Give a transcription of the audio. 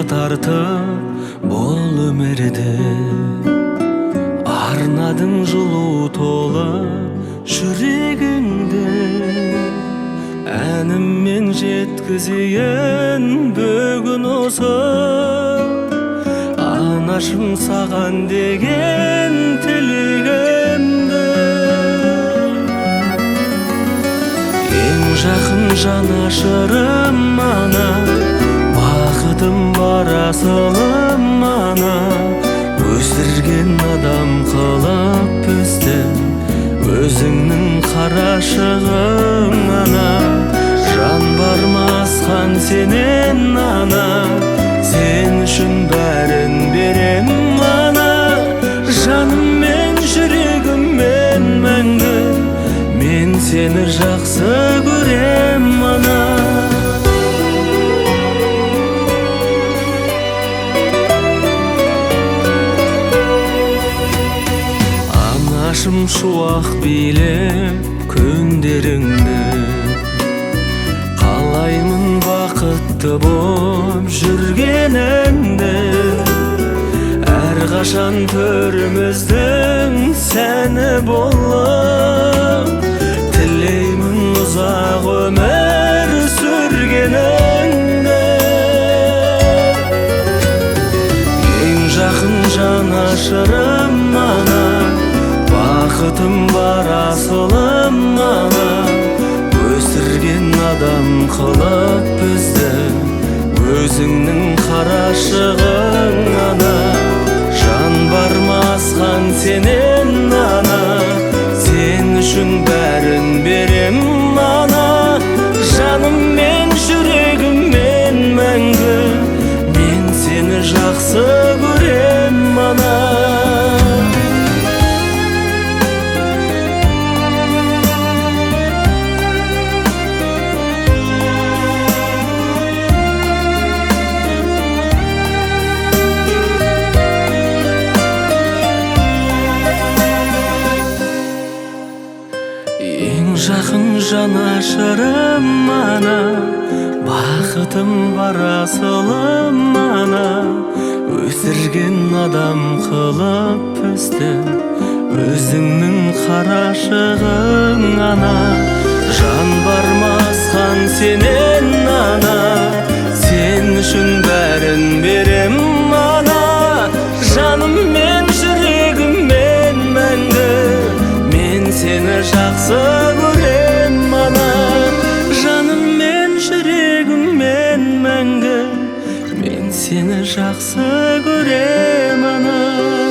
тартып бол өмірді, арнадың жылу толы жүрегіңді. Әніммен жеткізейін бүгін осы, анашым саған деген тілегімді. Ең жақын жанашырым ана, бақытым бар асылым ана. Өсірген адам қылып өстім, өзіңнің қарашығың ана. Жан бармасқан сенен ана, сен үшін бәрін берем ана. Жаныммен жүрегіммен мәңгі, мен сені жақсы көрем ана. Анашым шуақ билеп күндеріңді, қалаймын бақытты боп жүргеніңді. Әрқашан төріміздің сәні болып, тілеймін ұзақ өмір сүргеніңді. Ең жақын жанашырым ана, бақытым бар асылым ана. Өсірген адам қылып бізді, өзіңнің қарашығың ана. Жан бармасқан сенен ана, сен үшін бәрін берем ана. Жаныммен жүрегіммен мәңгі, мен сені жақсы көрем ана. Ең жақын жанашырым ана, бақытым бар асылым ана. Өсірген адам қылып өстім, өзіңнің қарашығың ана. Жан бармасқан сенен ана, сен үшін бәрін берем ана. Жаныммен жүрегіммен мәңгі, мен сені жақсы көрем ана. Жаныммен жүрегіммен мәңгі, мен сені жақсы көрем ана.